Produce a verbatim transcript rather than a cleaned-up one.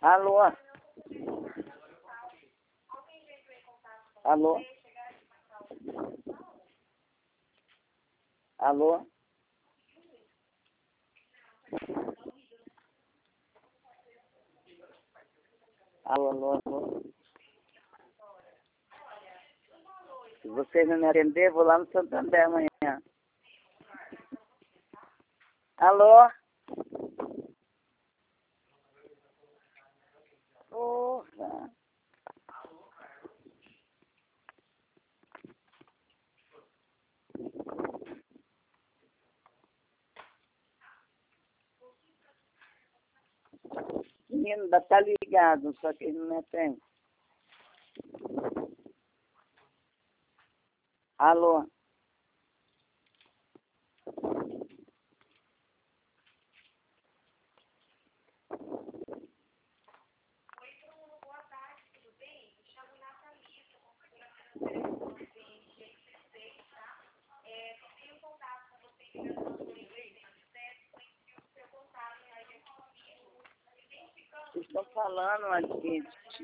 Alô? Alô? Alô? Alô, alô, alô? Se você não me atender, vou lá no Santander amanhã. Alô? Porra! O menino ainda tá ligado, só que ele não me atende. Alô? Vocês estão falando aqui.